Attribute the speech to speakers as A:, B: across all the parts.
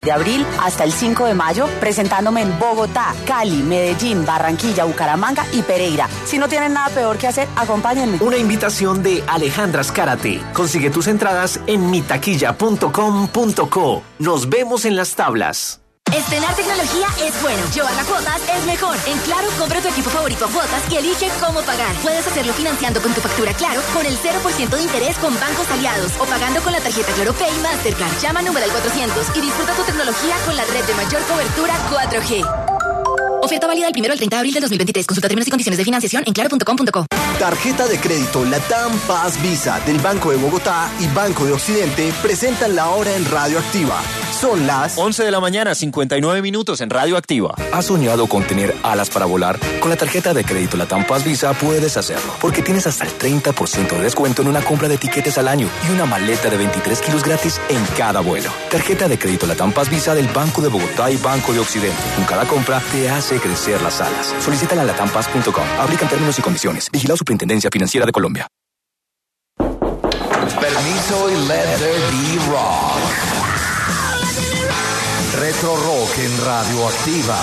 A: De abril hasta el 5 de mayo, presentándome en Bogotá, Cali, Medellín, Barranquilla, Bucaramanga y Pereira. Si no tienen nada peor que hacer, acompáñenme.
B: Una invitación de Alejandra Zárate. Consigue tus entradas en mitaquilla.com.co. Nos vemos en las tablas.
C: Estrenar tecnología es bueno, llevarla a cuotas es mejor. En Claro, compra tu equipo favorito a cuotas y elige cómo pagar. Puedes hacerlo financiando con tu factura Claro con el 0% de interés con bancos aliados o pagando con la tarjeta Claro Pay Mastercard. Llama al numeral 400 y disfruta tu tecnología con la red de mayor cobertura 4G. Oferta válida del 1 al 30 de abril del 2023. Consulta términos y condiciones de financiación en claro.com.co.
D: Tarjeta de crédito Latam Paz Visa del Banco de Bogotá y Banco de Occidente presentan la hora en Radio Activa. Son las
E: 11 de la mañana, 59 minutos en Radio Activa.
F: ¿Has soñado con tener alas para volar? Con la tarjeta de crédito Latam Paz Visa puedes hacerlo, porque tienes hasta el 30% de descuento en una compra de tiquetes al año y una maleta de 23 kilos gratis en cada vuelo. Tarjeta de crédito Latam Paz Visa del Banco de Bogotá y Banco de Occidente. Con cada compra te hace crecer las alas. Solicítala en latampaz.com. Aplican términos y condiciones. Vigilado Superintendencia Financiera de Colombia.
G: Permiso y let there be rock. Retro Rock en Radio Activa.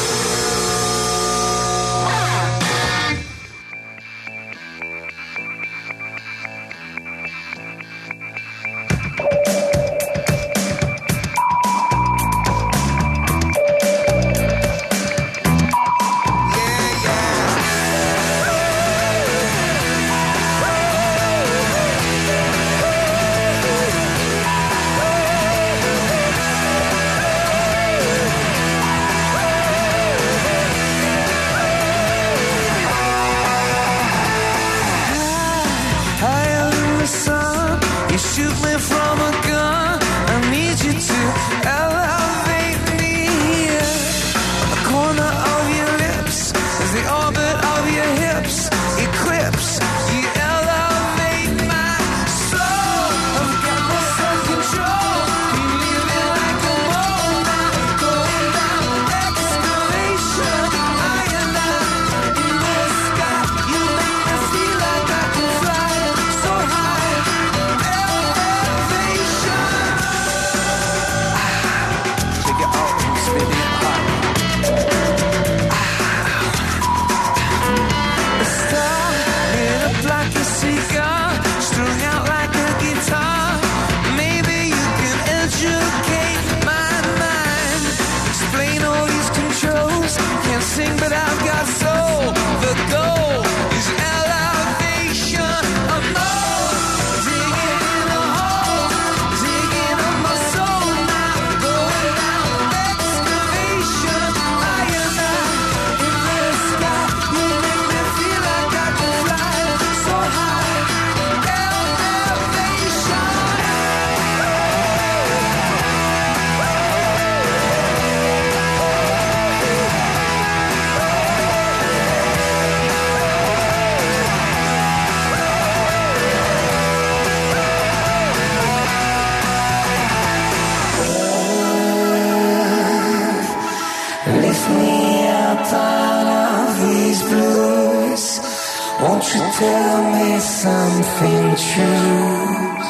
H: Won't you tell me something true?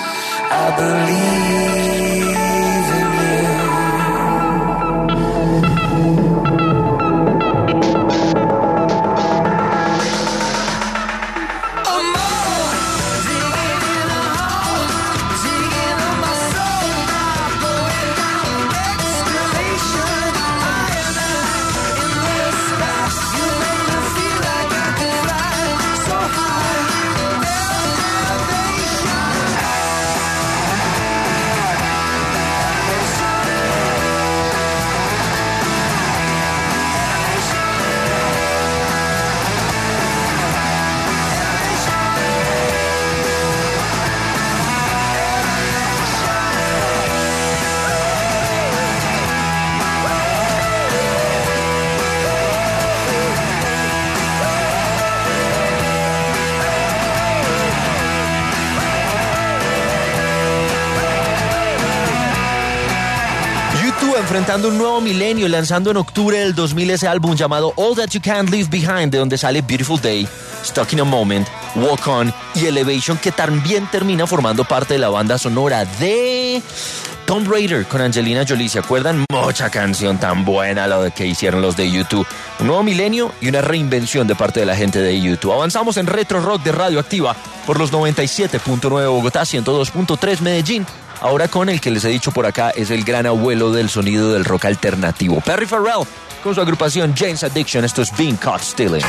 H: I believe in
E: Enfrentando un nuevo milenio, lanzando en octubre del 2000 ese álbum llamado All That You Can't Leave Behind, de donde sale Beautiful Day, Stuck in a Moment, Walk On y Elevation, que también termina formando parte de la banda sonora de Tomb Raider con Angelina Jolie, ¿se acuerdan? Mucha canción tan buena lo que hicieron los de U2. Un nuevo milenio y una reinvención de parte de la gente de U2. Avanzamos en Retro Rock de Radioactiva por los 97.9 Bogotá, 102.3 Medellín. Ahora con el que les he dicho por acá es el gran abuelo del sonido del rock alternativo, Perry Farrell, con su agrupación Jane's Addiction. Esto es Being Caught Stealing.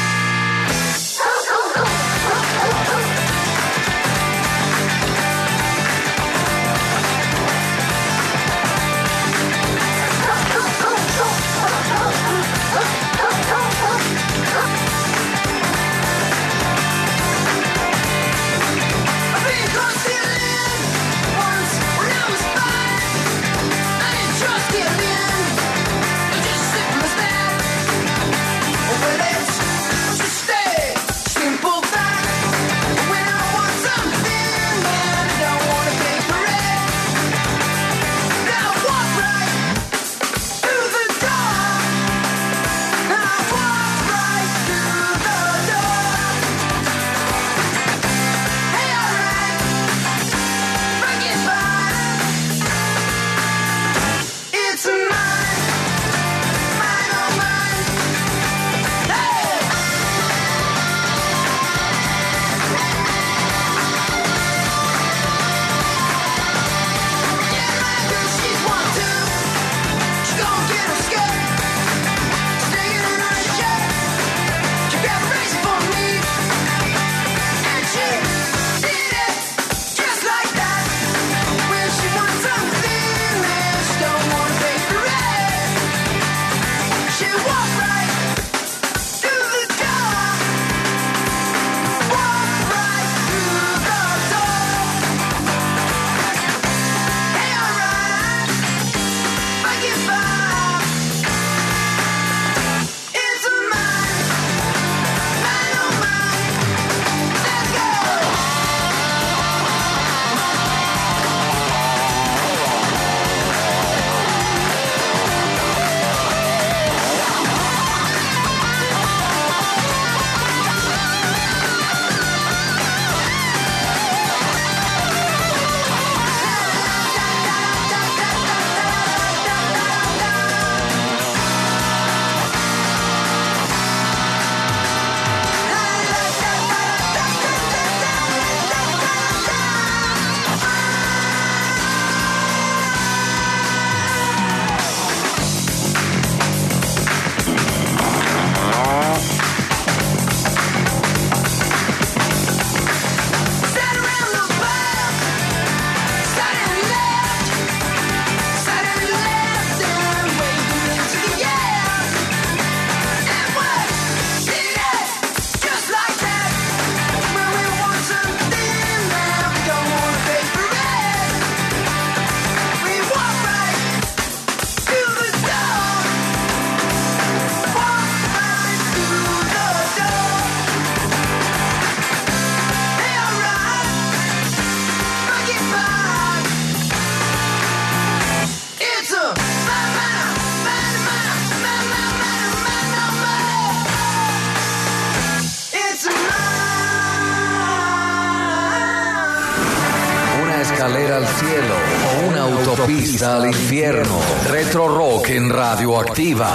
G: Escalera al cielo o una autopista al infierno. Retro Rock en Radioactiva.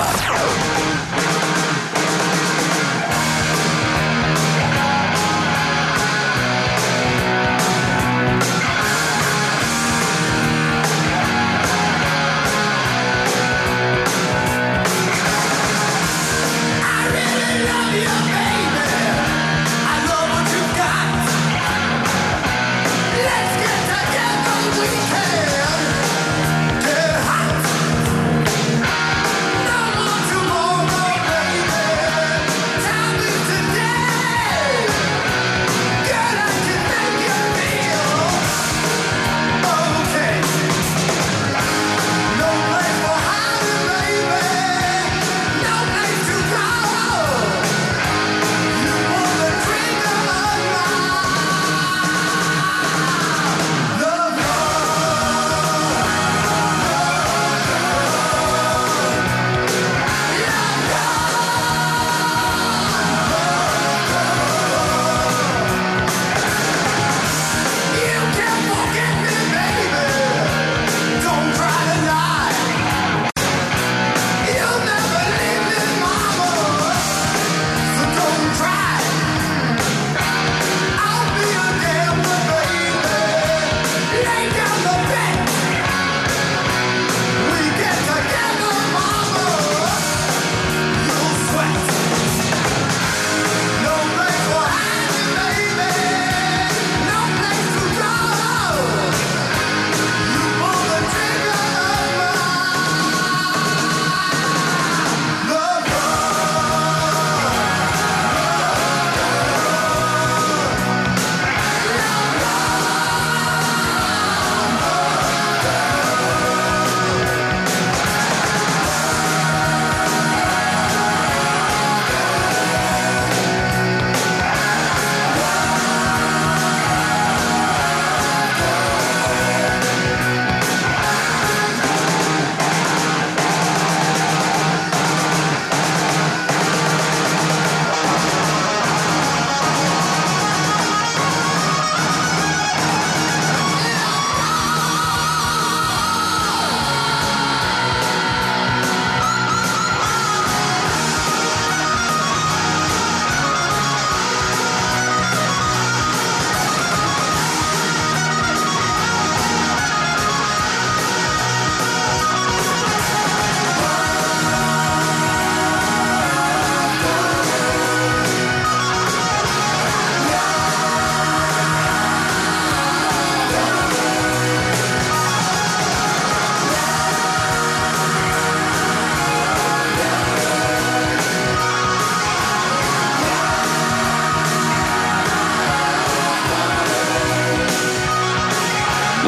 H: Tomorrow,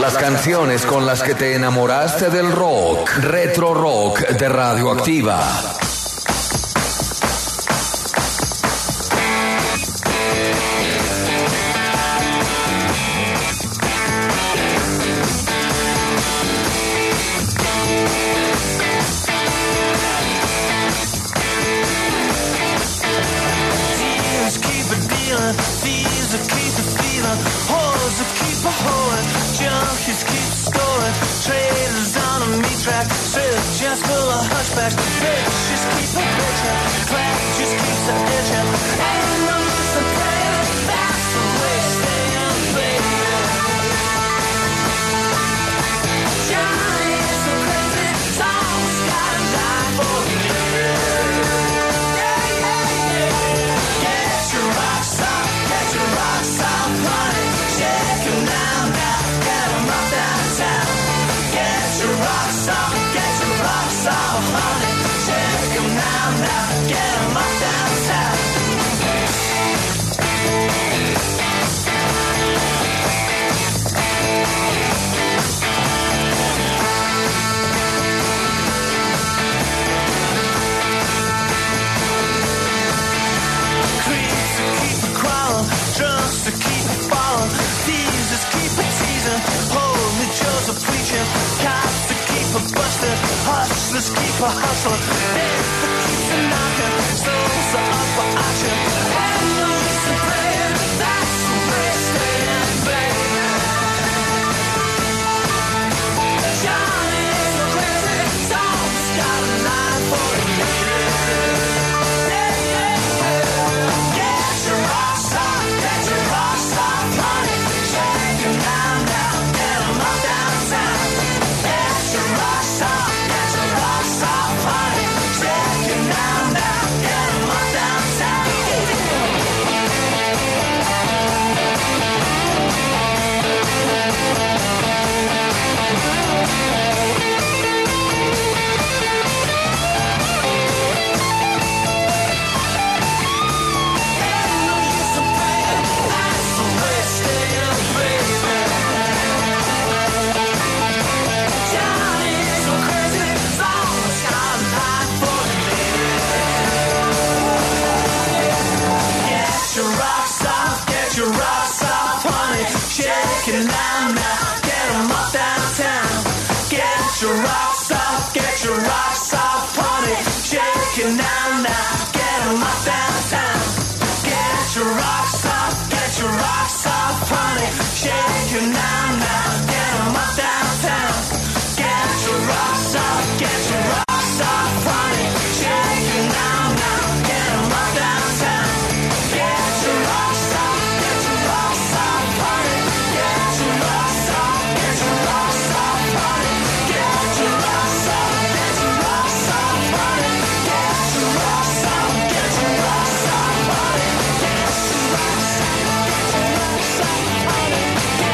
G: las canciones con las que te enamoraste del rock. Retro Rock de Radioactiva.
H: Thieves that keep a feeling, whores that keep a hoeing, junkies keep scoring, traders on a meat track, just full of hushbacks, bitches keep a bitchin', clap just keeps a itchin', ain't no use in praying, that's the way staying, baby. Johnny is so crazy, it's always gotta die for me. Drunks to keep it falling, thieves just keep it teasing, holy Joe's a preaching, cops to keep it busting, hustlers keep a hustling, death that keeps a knocking, souls are up for auction, and no use in praying, that's the way staying, baby. Johnny is so crazy, it's always got a line for a minute. Get your rocks off. Get your rocks off, honey. Shake it now, get 'em off downtown. Get your rocks off, honey. Shake it now, get 'em off downtown. Get your rocks off, honey. Shake it now, get 'em off downtown. Get your rocks off, honey. Get your rocks off, honey. Get your rocks off, honey. Get your rocks off, honey. Get your rocks off, honey. Get your rocks off, honey.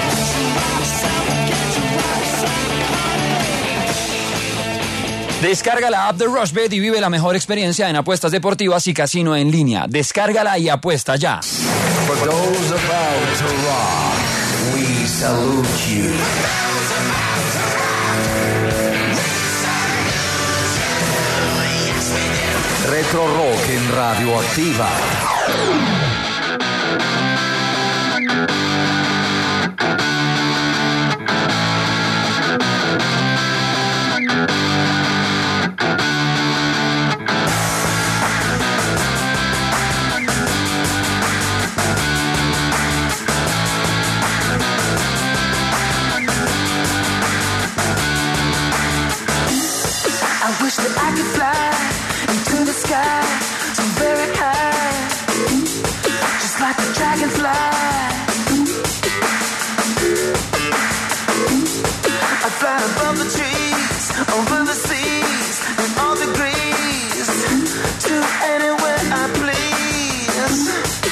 I: Descarga la app de RushBet y vive la mejor experiencia en apuestas deportivas y casino en línea. Descárgala y apuesta ya.
G: For those about to rock, we salute you. Retro Rock en Radioactiva.
H: I wish that I could fly into the sky so very high, just like a dragonfly. I fly above the trees, over the seas, and all degrees, to anywhere I please.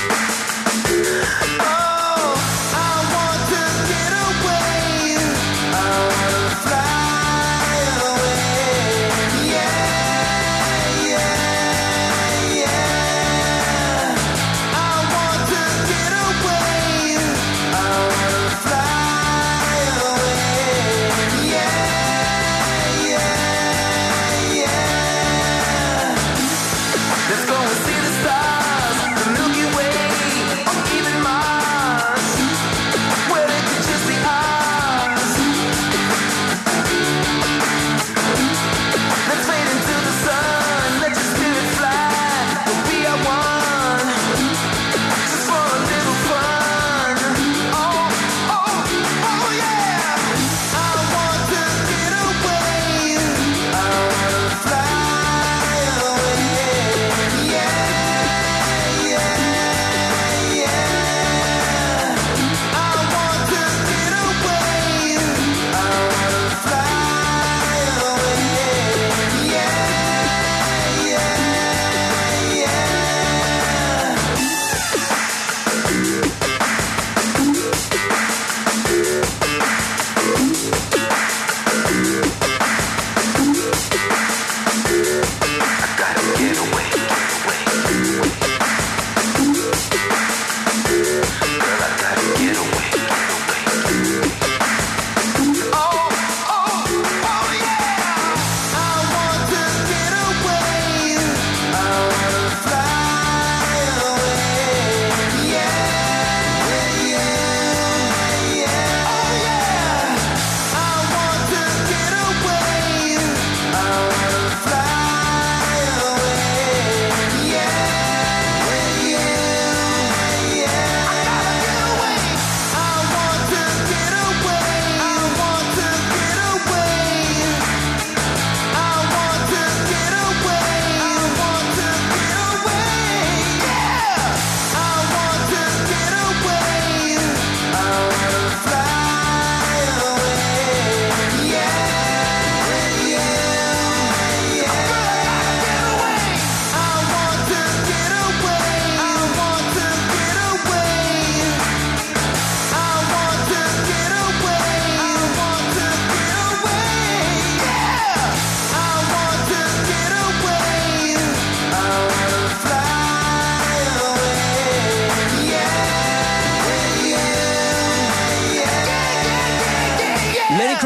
H: Oh, I want to get away. I want to fly away. Yeah, yeah, yeah. I want to get away. I want to fly away.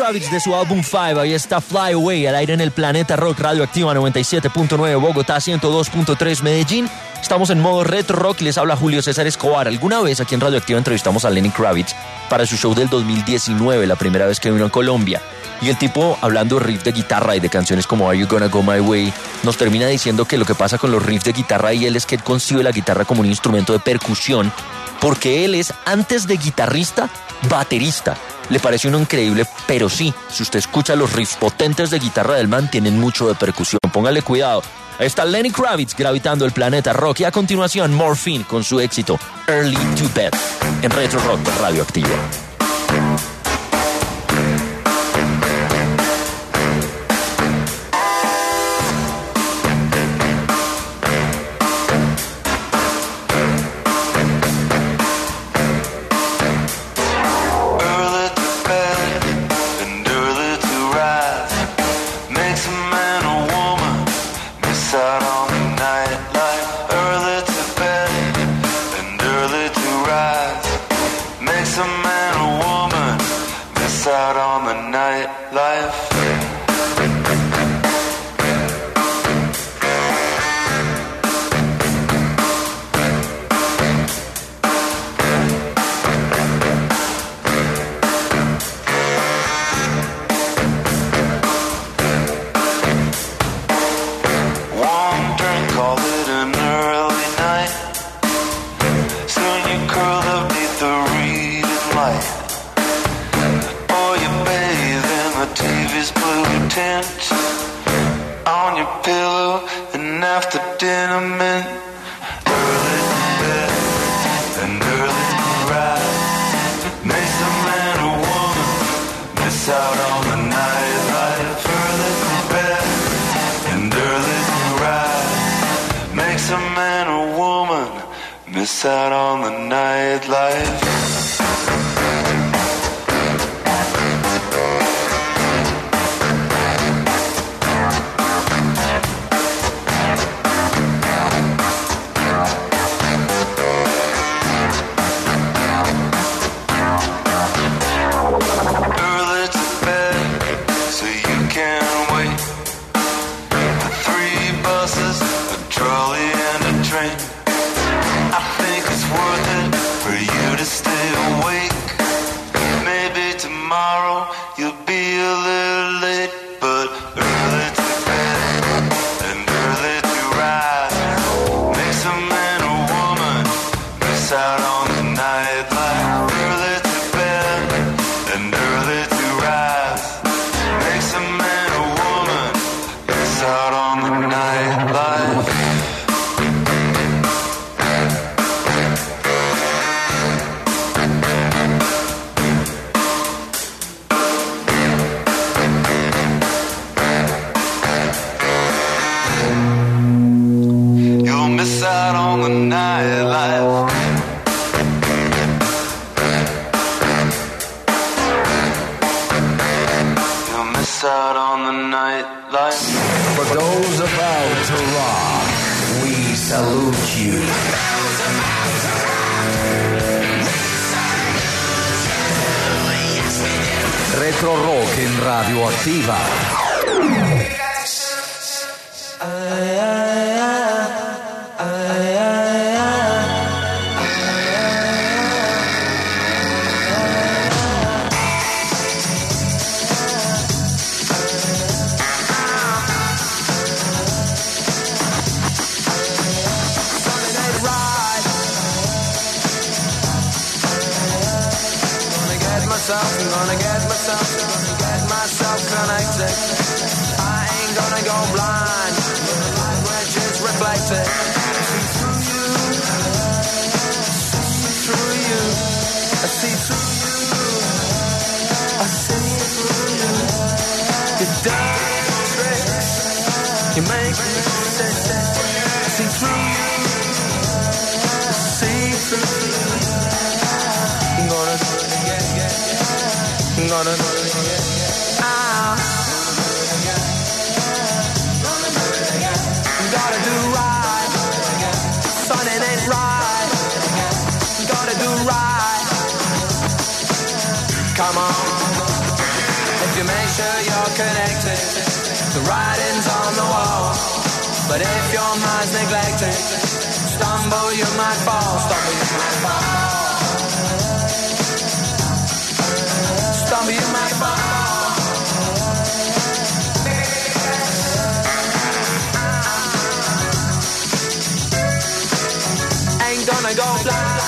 E: Kravitz de su álbum Five. Ahí está Fly Away, al aire en el Planeta Rock, Radioactiva 97.9 Bogotá, 102.3 Medellín. Estamos en modo retro rock y les habla Julio César Escobar. Alguna vez aquí en Radioactiva entrevistamos a Lenny Kravitz para su show del 2019, la primera vez que vino a Colombia. Y el tipo, hablando de riff de guitarra y de canciones como Are You Gonna Go My Way, nos termina diciendo que lo que pasa con los riffs de guitarra y él es que él concibe la guitarra como un instrumento de percusión, porque él es, antes de guitarrista, baterista. Le parece uno increíble, pero sí, si usted escucha los riffs potentes de guitarra del man, tienen mucho de percusión. Póngale cuidado. Ahí está Lenny Kravitz gravitando el planeta rock. Y a continuación, Morphine con su éxito Early to Bed en Retro Rock de Radioactiva.
H: Out on the nightlife. Early to bed, so you can wait for 3 buses, a trolley and a train. I think it's worth it for you to stay awake. Maybe tomorrow you'll be a little late, but early to bed and early to rise makes a man or woman miss out on the nightlife. Early to bed and early to rise makes a man or woman miss out on the nightlife. Out on the nightlife. You'll miss out on the nightlife.
G: For those about to rock, we salute you. Retro Rock en Radioactiva.
H: I'm gonna get myself connected. I ain't gonna go blind. The light which is reflected. See through you. I see through you. I see through you. You dirty tricks. You make me sick. I see through you. I see through you. I'm gonna do it again. I'm gonna do it again. Gotta do right. Son, it ain't right. Gotta do right. Come on. If you connected, the writing's on the wall. But if your mind's neglected, stumble you might fall, stumble you might fall. Stumble you might fall. Ain't gonna go blind.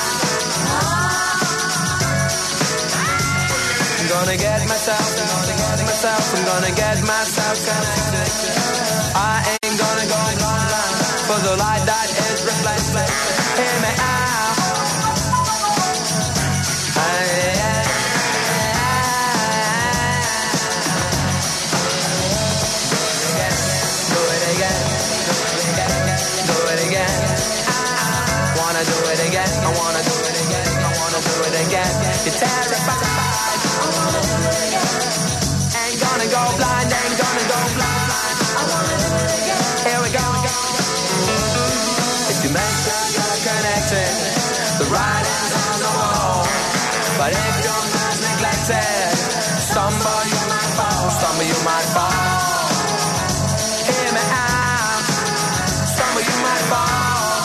H: I'm gonna get myself I'm gonna get myself connected. I ain't gonna go blind, for the light that is reflected. Hear me out. Do it again. Do it again. I wanna do it again. I wanna do it again. I wanna do it again. You're terrified. Ain't gonna go blind, ain't gonna go blind. I wanna do it again. Here we go. If you make sure you're connected, the writing's on the wall. But if your mind's neglected, stumble you might fall, stumble you might fall. Hear me out, stumble you might fall.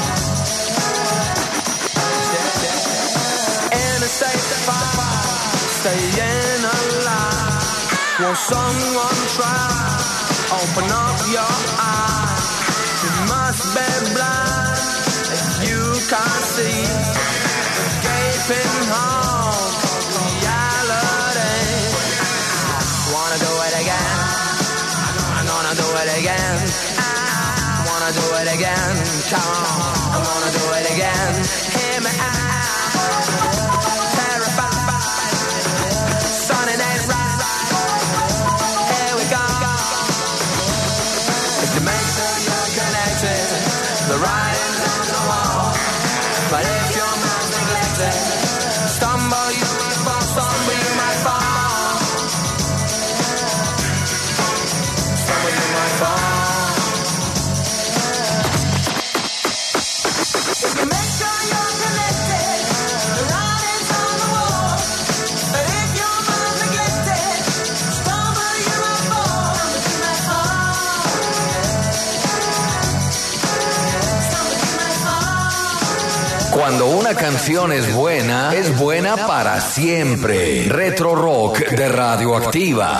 H: In a state of fire, staying alive. Won't someone try? Open up your eyes. You must be blind if you can't see the gaping hole of reality. Wanna do it again? I'm gonna do it again. I wanna do it again. Come on, I wanna do it again. Hear me out. Terrified, sunning ain't right. The writing's on the wall. But if your mind's neglected, stumble you might fall, stumble you might fall. Stumble you might fall. If you make sure you're connected, the writing's on the wall. But if your mind's neglected, stumble you might fall, stumble you might fall.
G: Cuando una canción es buena para siempre. Retro Rock de Radioactiva.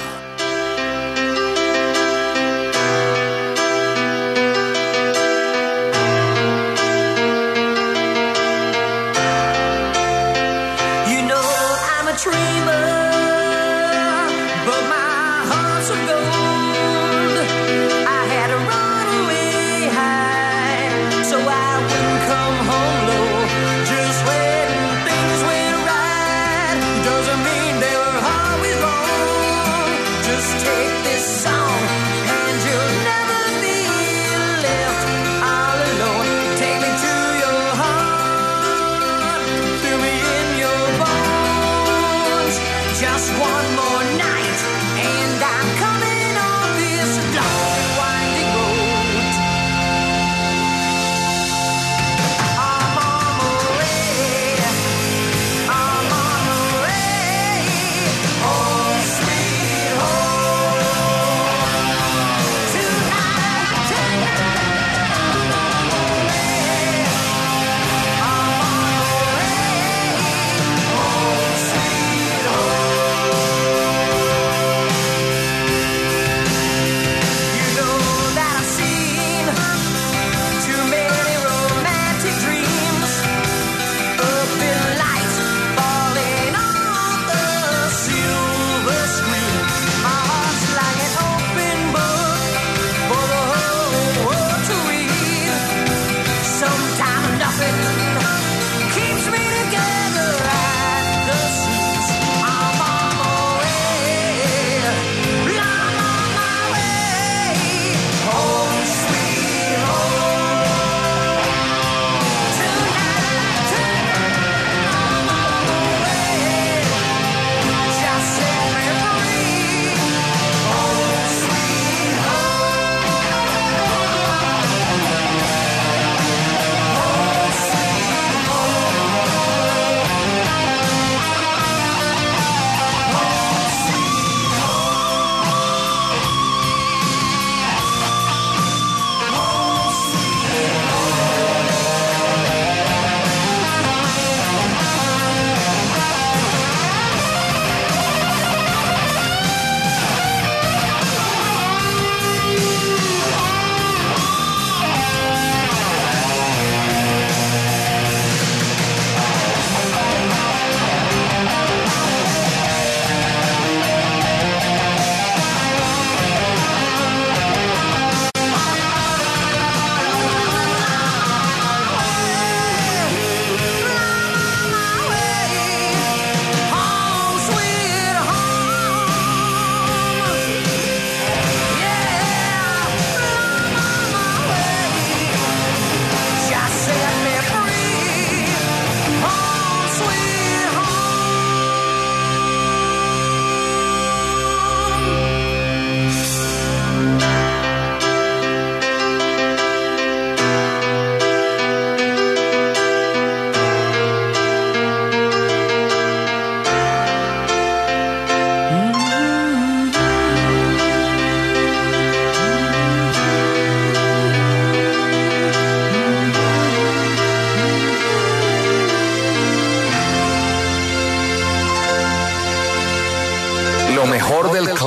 H: You know I'm a dreamer, but my heart's of gold. I had to run away high, so I wouldn't come home low. Just when things went right, doesn't mean they were always wrong.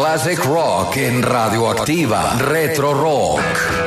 G: Classic Rock en Radioactiva. Retro Rock.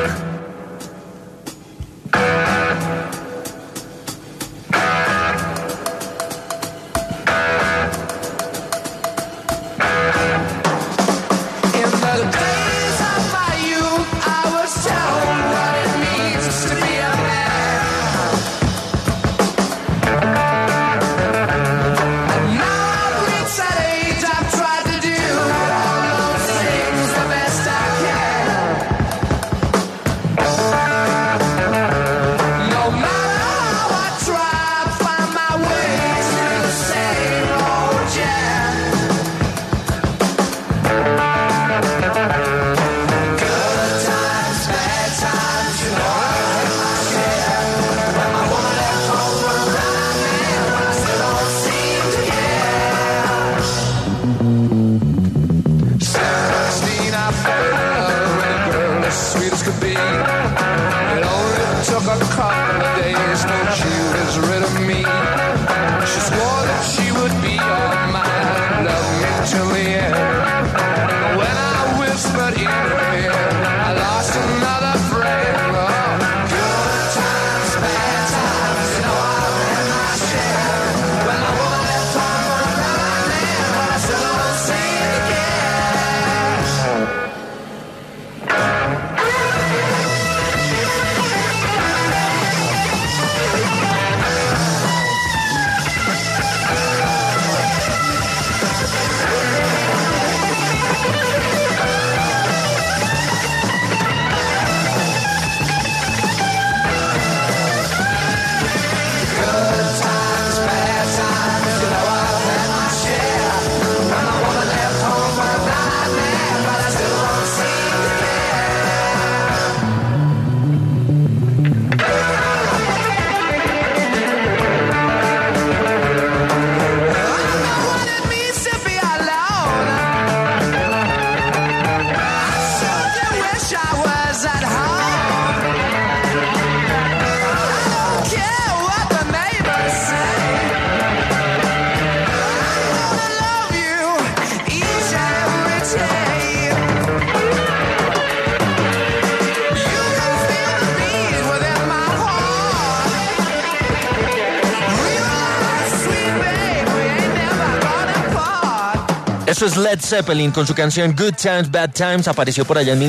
E: Eso es Led Zeppelin con su canción Good Times, Bad Times. Apareció por allá en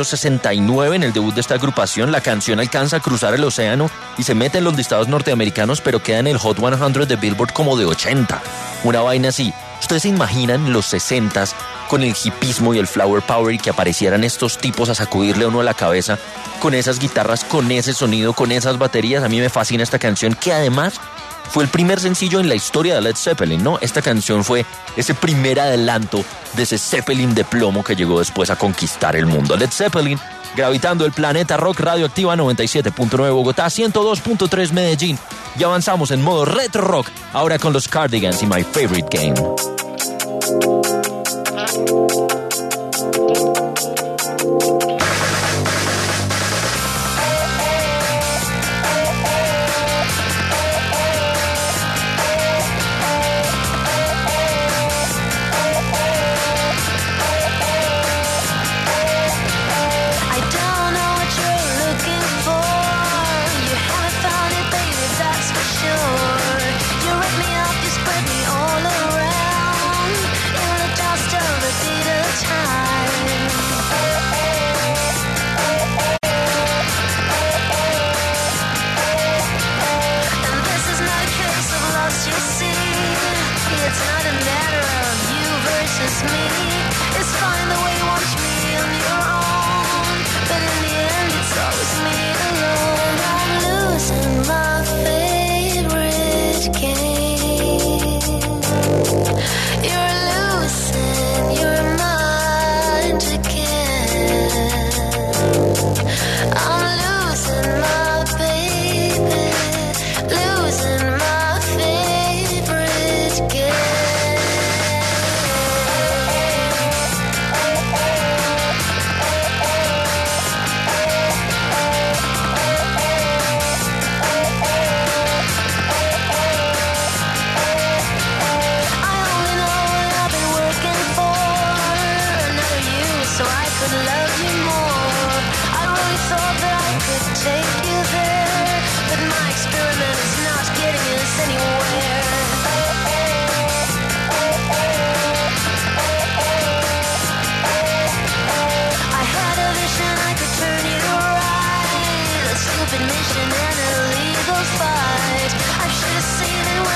E: 1969 en el debut de esta agrupación. La canción alcanza a cruzar el océano y se mete en los listados norteamericanos, pero queda en el Hot 100 de Billboard como de 80. Una vaina así. ¿Ustedes se imaginan los 60s con el hipismo y el flower power y que aparecieran estos tipos a sacudirle a uno a la cabeza con esas guitarras, con ese sonido, con esas baterías? A mí me fascina esta canción, que además fue el primer sencillo en la historia de Led Zeppelin, ¿no? Esta canción fue ese primer adelanto de ese Zeppelin de plomo que llegó después a conquistar el mundo. Led Zeppelin, gravitando el planeta rock. Radioactiva 97.9 Bogotá, 102.3 Medellín. Y avanzamos en modo retro rock, ahora con los Cardigans y My Favorite Game.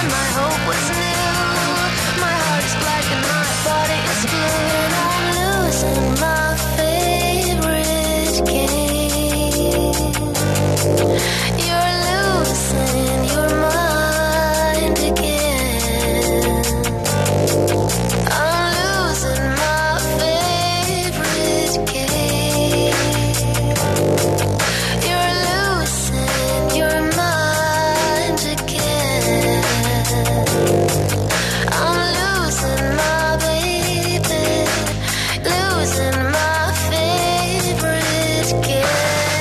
H: my hope was new. My heart is black and my body is blue, and I'm losing my favorite game. You're losing your mind again. I'm losing my favorite game. You're losing your mind again. I'm losing my baby, losing my favorite game.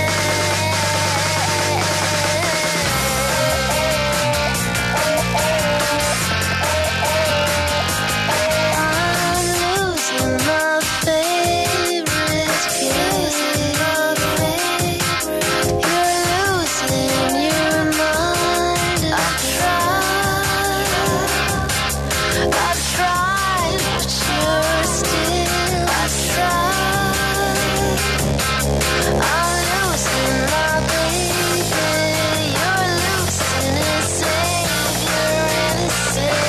H: I'm losing my favorite game. You're losing your mind. I've tried, but you're still. I've tried. I'm losing my baby. You're losing a savior innocent.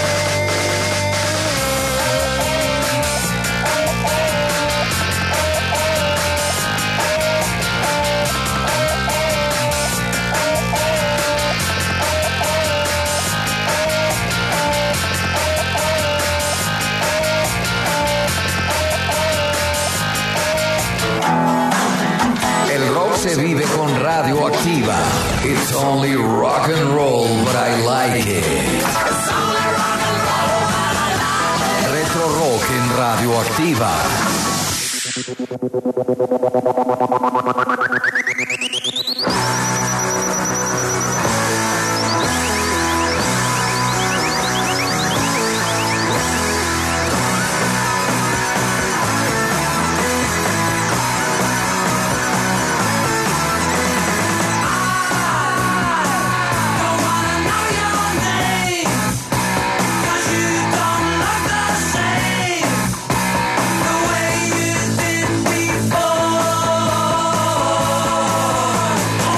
G: El rock se vive con Radioactiva. It's only rock and roll, but I like it. Retro Rock en Radioactiva.
H: Before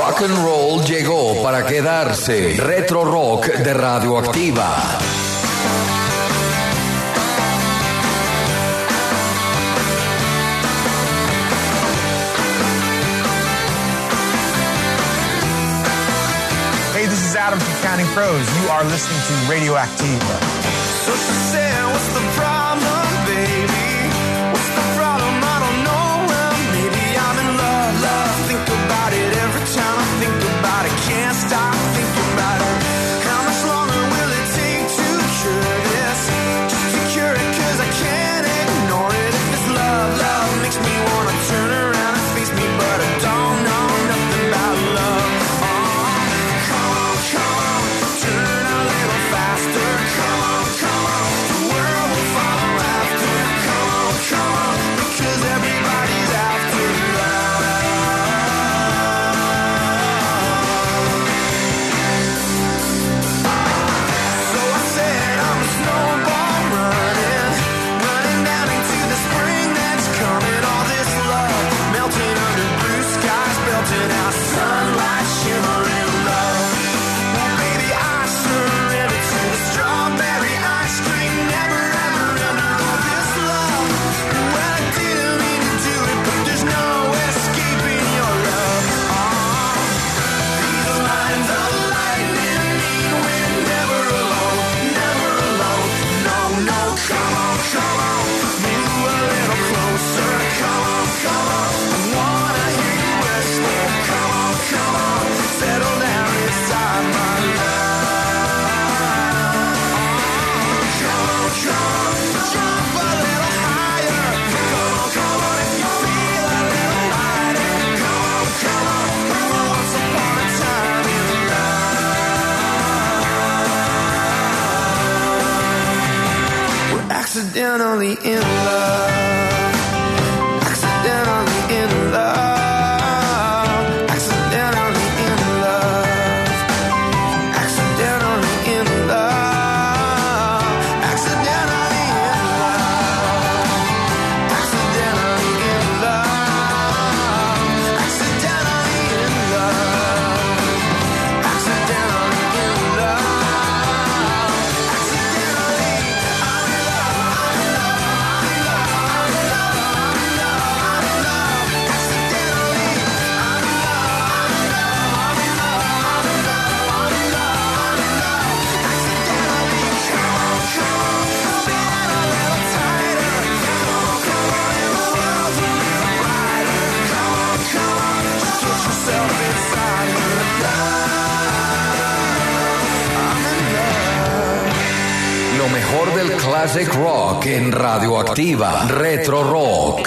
G: rock and roll llegó para quedarse. Retro Rock de Radioactiva.
J: Hey, this is Adam from Counting Crows. You are listening to Radioactiva.
H: So she said, what's the problem, baby? What's the problem? I don't know. Well, maybe I'm in love. Think about it every time I think about it. Can't stop thinking about it. How much longer will it take to cure this? Just to cure it, 'cause I can't ignore it. If it's love makes me wanna turn around and face me, but I don't know nothing about love. Come on, turn a little faster. Come on, the world will follow after. Come on, because everybody's after love. So I said I'm a snowball running down into the spring that's coming. All this love melting under blue skies, belting out sunlight, shimmering love. Well, baby, I surrender to the strawberry ice cream. Never ever under all this love. Well, I didn't mean to do it, but there's no escaping your love. These lines of lightning mean we're never alone. No, come on, move a little closer. Come on, I wanna hear you whisper. Come on, settle down inside my love. Jump a little higher. Come on, if you feel a little lighter. Come on, once upon a time in love. We're accidentally in love. Accidentally in love. Accidentally in love. Accidentally in love. Accidentally in love. Accidentally in love. Accidentally in love. Accidentally in love. Accidentally, I'm in
G: Lo mejor del classic rock en Radioactiva. Retro Rock.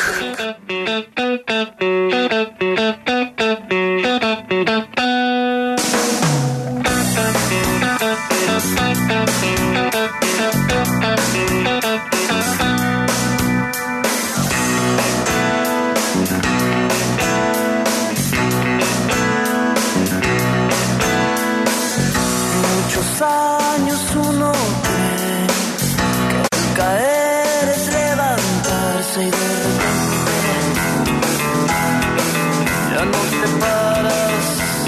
H: Muchos años uno cree que el caer es levantarse y de repente ya no te paras,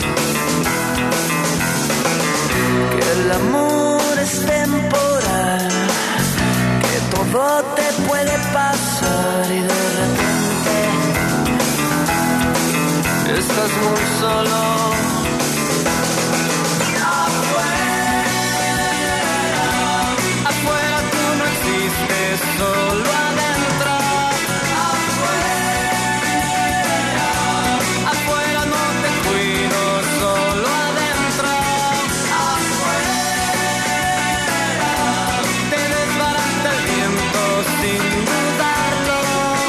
H: que el amor es temporal, que todo te puede pasar y de repente estás muy solo. Afuera tú no existes, solo adentro. Afuera no te cuido, solo adentro. Te desbarata el viento sin dudarlo.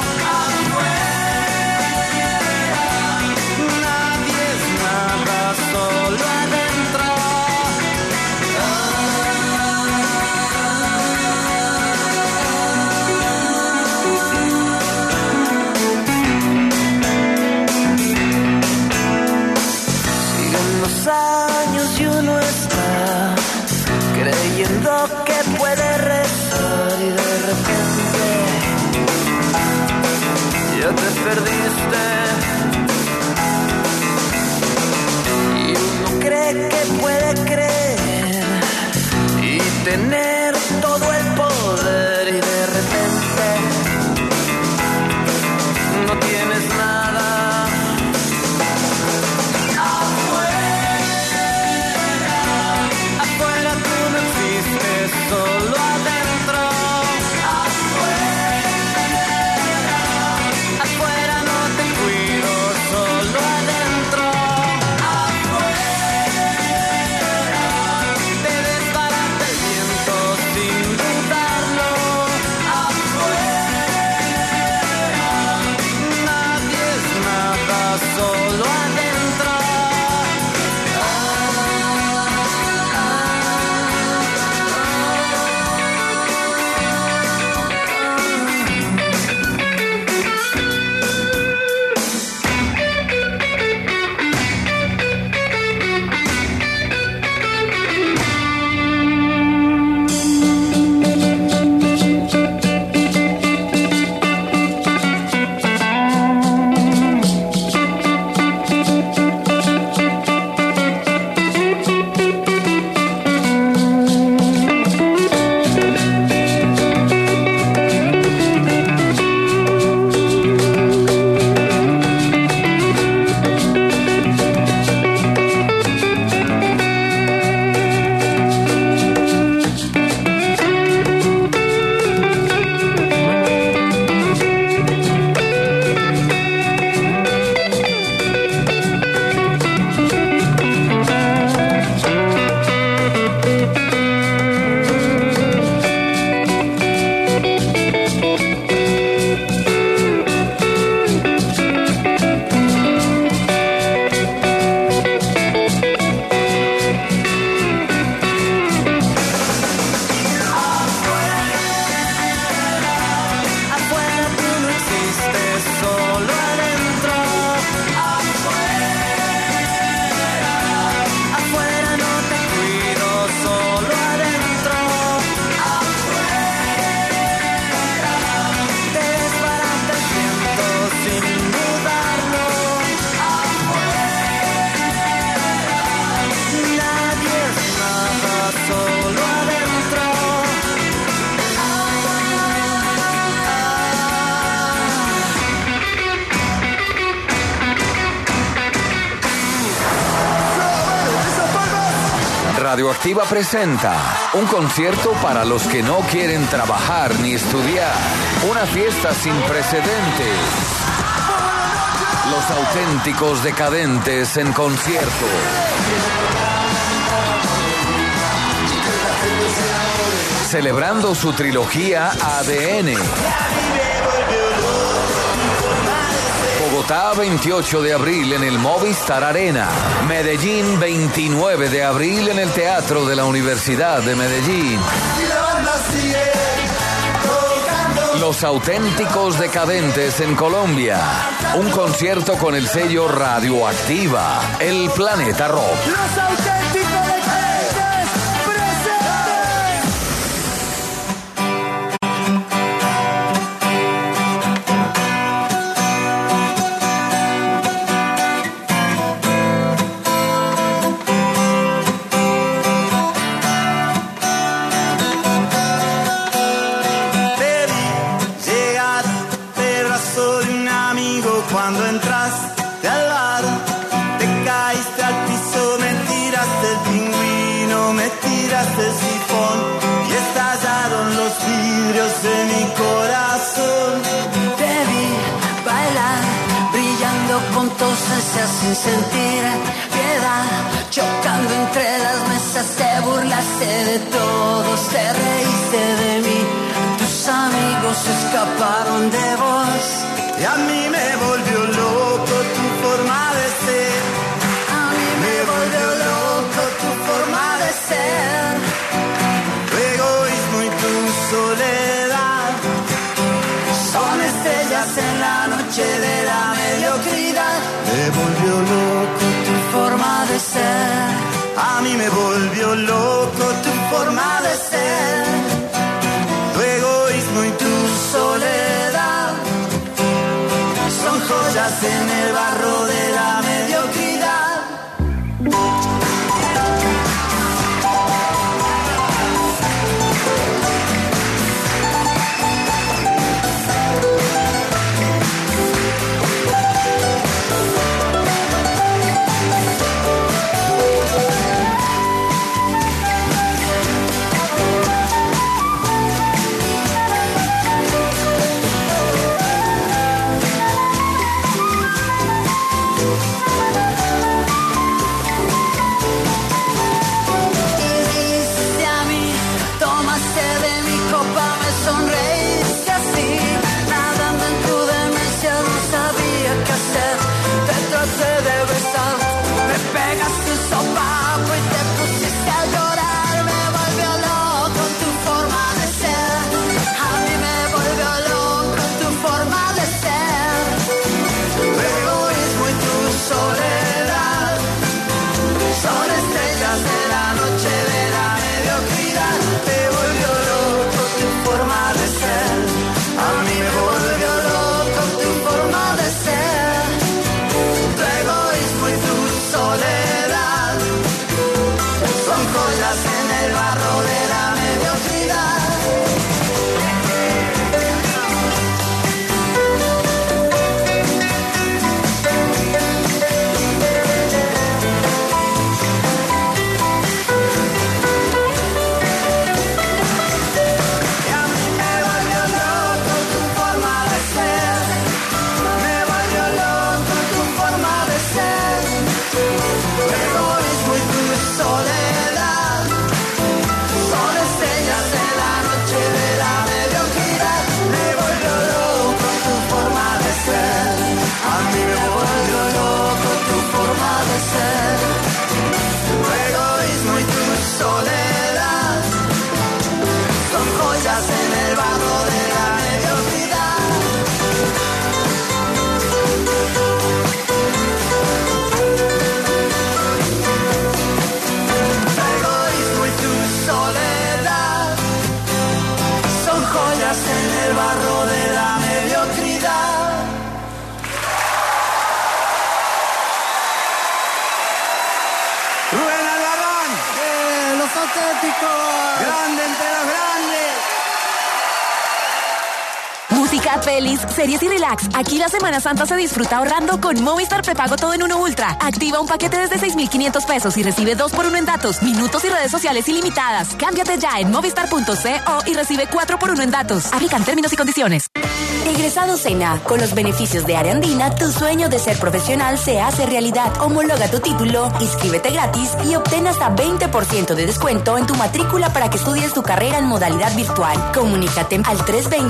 H: Nadie es nada, solo adentro. Años y uno está creyendo que puede rezar y de repente ya te perdiste. cree que puede creer y tener todo el poder y de repente no tienes nada. Afuera tú no existes, solo adentro. Afuera no te cuido, solo adentro. Te desbarata el viento sin dudarlo. Nadie es nada, solo adentro.
G: Radioactiva presenta un concierto para los que no quieren trabajar ni estudiar. Una fiesta sin precedentes. Los Auténticos Decadentes en concierto. Celebrando su trilogía ADN. Bogotá, 28 de abril en el Movistar Arena. Medellín, 29 de abril en el Teatro de la Universidad de Medellín. Los Auténticos Decadentes en Colombia. Un concierto con el sello Radioactiva, el Planeta Rock.
H: Los Auténticos Decadentes presentes.
K: Cuando entraste al bar, te caíste al piso, me tiraste el pingüino, me tiraste el sifón y estallaron los vidrios de mi corazón.
H: Te vi bailar, brillando con tu ausencia sin sentir piedad, chocando entre las mesas, te burlaste de todos, te reíste de mí, tus amigos escaparon de vos.
K: Y a mí me volvió loco tu forma de ser.
H: A mí me volvió loco tu forma de ser.
K: Tu egoísmo y tu soledad
H: son estrellas en la noche de la mediocridad.
K: Me volvió loco
H: tu forma de ser.
K: A mí me volvió loco tu forma de ser. Tu egoísmo y tu soledad son joyas en el barro de la mediocridad. joyas en el barro de la mediocridad. Rubén Albarrán, los auténticos, grande entre los grandes.
C: Música, pelis, series y relax. Aquí la Semana Santa se disfruta ahorrando con Movistar Prepago Todo en Uno Ultra. Activa un paquete desde 6,500 pesos y recibe 2x1 en datos, minutos y redes sociales ilimitadas. Cámbiate ya en movistar.co y recibe 4x1 en datos. Aplican términos y condiciones.
L: Egresado Sena, con los beneficios de Área Andina, tu sueño de ser profesional se hace realidad. Homologa tu título, inscríbete gratis y obtén hasta 20% de descuento en tu matrícula para que estudies tu carrera en modalidad virtual. Comunícate al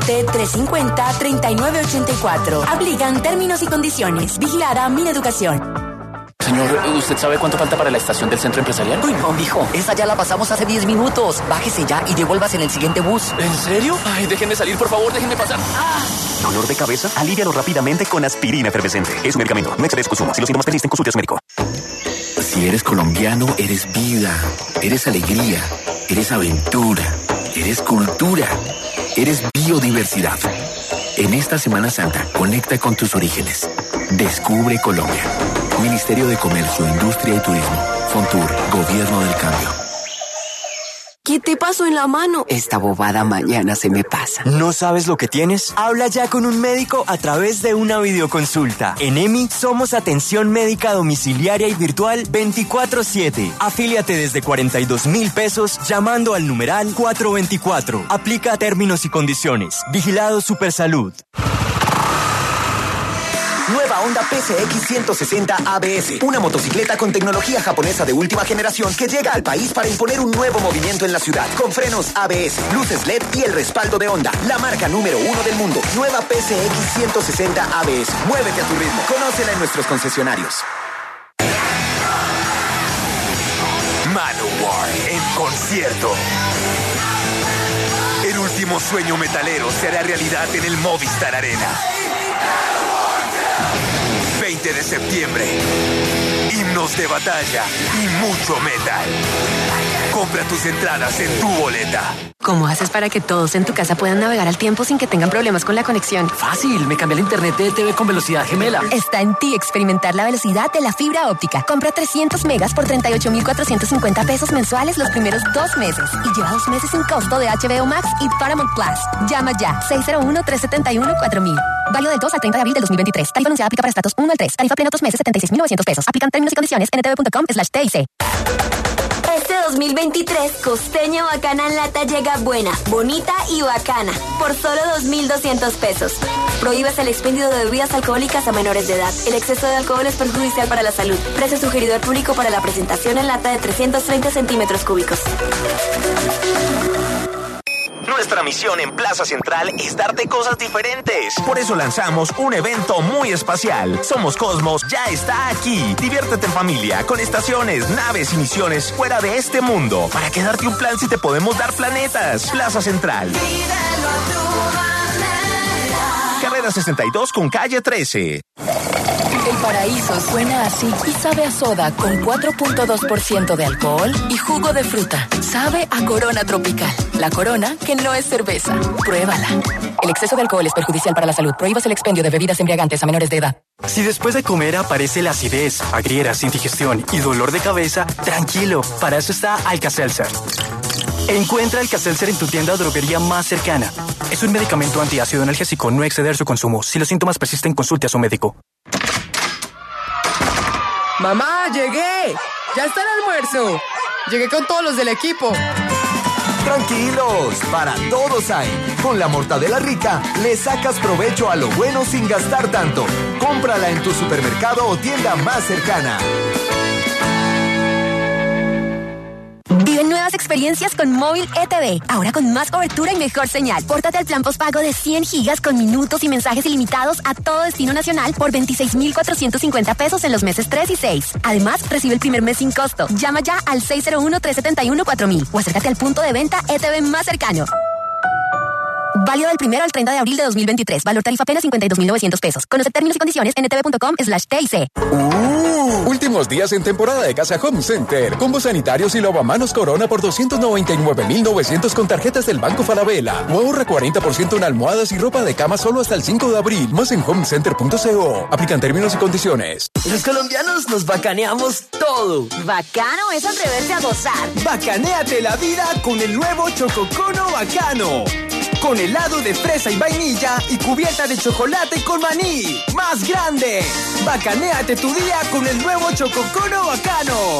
L: 320-350-3984. Aplican términos y condiciones. Vigilada Mineducación.
M: Señor, ¿usted sabe cuánto falta para la estación del centro empresarial?
N: Uy, no, mijo, esa ya la pasamos hace 10 minutos. Bájese ya y devuélvase en el siguiente bus.
M: ¿En serio? Ay, déjenme salir, por favor, déjenme pasar. ¡Ah!
O: ¿Dolor de cabeza? Alívialo rápidamente con aspirina efervescente. Es un medicamento, no excede su consumo. Si los síntomas persisten, consulte a su médico.
P: Si eres colombiano, eres vida, eres alegría, eres aventura, eres cultura, eres biodiversidad. En esta Semana Santa, conecta con tus orígenes. Descubre Colombia. Ministerio de Comercio, Industria y Turismo. Fontur, Gobierno del Cambio.
L: ¿Qué te pasó en la mano?
N: Esta bobada mañana se me pasa.
Q: ¿No sabes lo que tienes? Habla ya con un médico a través de una videoconsulta. En EMI somos atención médica domiciliaria y virtual 24/7. Afíliate desde 42,000 pesos llamando al numeral 424. Aplica términos y condiciones. Vigilado Supersalud.
D: Nueva Honda PCX 160 ABS, una motocicleta con tecnología japonesa de última generación que llega al país para imponer un nuevo movimiento en la ciudad, con frenos ABS, luces LED y el respaldo de Honda, la marca número 1 del mundo. Nueva PCX 160 ABS, muévete a tu ritmo, conócela en nuestros concesionarios.
R: Manowar en concierto. El último sueño metalero se hará realidad en el Movistar Arena. 20 de septiembre. Himnos de batalla y mucho metal. Compra tus entradas en tu boleta.
C: ¿Cómo haces para que todos en tu casa puedan navegar al tiempo sin que tengan problemas con la conexión?
N: Fácil, me cambié el internet de TV con velocidad gemela.
C: Está en ti experimentar la velocidad de la fibra óptica. Compra 300 megas por 38,450 pesos mensuales los primeros 2 meses. Y lleva 2 meses sin costo de HBO Max y Paramount Plus. Llama ya, 601-371-4000. Válido del 2 al 30 de abril del 2023. Tarifa anunciada aplica para estratos 1 al 3. Tarifa plena 2 meses, 76,900 pesos. Aplican términos y condiciones en ntv.com/TIC.
L: Este 2023, Costeño Bacana en lata llega buena, bonita y bacana, por solo 2,200 pesos. Prohíbes el expendio de bebidas alcohólicas a menores de edad. El exceso de alcohol es perjudicial para la salud. Precio sugerido al público para la presentación en lata de 330 centímetros cúbicos.
B: Nuestra misión en Plaza Central es darte cosas diferentes. Por eso lanzamos un evento muy espacial. Somos Cosmos, ya está aquí. Diviértete en familia, con estaciones, naves y misiones fuera de este mundo. ¿Para qué darte un plan si te podemos dar planetas? Plaza Central. Carrera 62 con calle 13.
S: El paraíso suena así y sabe a soda con 4.2% de alcohol y jugo de fruta. Sabe a Corona Tropical, la Corona que no es cerveza. Pruébala. El exceso de alcohol es perjudicial para la salud. Prohíbas el expendio de bebidas embriagantes a menores de edad.
T: Si después de comer aparece la acidez, agrieras, indigestión y dolor de cabeza, tranquilo, para eso está Alka-Seltzer. Encuentra Alka-Seltzer en tu tienda o droguería más cercana. Es un medicamento antiácido analgésico, no exceder su consumo. Si los síntomas persisten, consulte a su médico.
U: ¡Mamá, llegué! ¡Ya está el almuerzo! Llegué con todos los del equipo.
D: Tranquilos, para todos hay. Con la mortadela rica, le sacas provecho a lo bueno sin gastar tanto. Cómprala en tu supermercado o tienda más cercana.
C: Vive nuevas experiencias con Móvil ETV. Ahora con más cobertura y mejor señal. Pórtate al plan postpago de 100 gigas con minutos y mensajes ilimitados a todo destino nacional por 26,450 pesos en los meses 3 y 6. Además, recibe el primer mes sin costo. Llama ya al 601-371-4000 o acércate al punto de venta ETV más cercano. Válido del 1 al 30 de abril de 2023. Valor tarifa apenas 52.900 pesos. Conoce términos y condiciones en ntv.com/TIC.
A: Últimos días en temporada de Casa Home Center. Combos sanitarios y lavamanos Corona por 299.900 con tarjetas del Banco Falabella. O ahorra 40% en almohadas y ropa de cama solo hasta el 5 de abril. Más en homecenter.co. Aplican términos y condiciones.
V: Los colombianos nos bacaneamos todo.
L: Bacano es atreverse a gozar.
V: Bacanéate la vida con el nuevo Chococono Bacano. Con helado de fresa y vainilla y cubierta de chocolate con maní. ¡Más grande! Bacanéate tu día con el nuevo Chococono Bacano.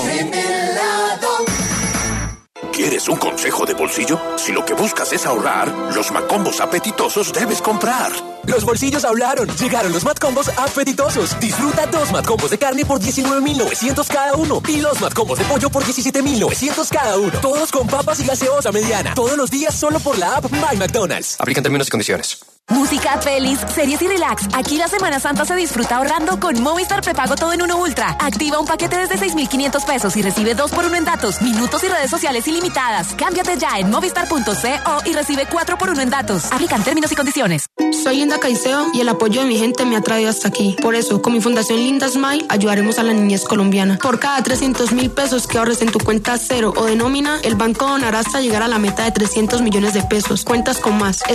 P: ¿Quieres un consejo de bolsillo? Si lo que buscas es ahorrar, los Macombos apetitosos debes comprar.
W: Los bolsillos hablaron. Llegaron los Matcombos apetitosos. Disfruta 2 Matcombos de carne por 19.900 cada uno. Y los Matcombos de pollo por 17.900 cada uno. Todos con papas y gaseosa mediana. Todos los días solo por la app My McDonald's.
F: Aplican términos y condiciones.
C: Música, pelis, series y relax. Aquí la Semana Santa se disfruta ahorrando con Movistar Prepago Todo en Uno Ultra. Activa un paquete desde 6.500 pesos y recibe 2x1 en datos, minutos y redes sociales ilimitadas. Cámbiate ya en movistar.co y recibe 4x1 en datos. Aplican términos y condiciones.
X: Soy Linda Caicedo y el apoyo de mi gente me ha traído hasta aquí. Por eso, con mi fundación Linda Smile, ayudaremos a la niñez colombiana. Por cada 300.000 pesos que ahorres en tu cuenta cero o de nómina, el banco donará hasta llegar a la meta de 300 millones de pesos. Cuentas con más.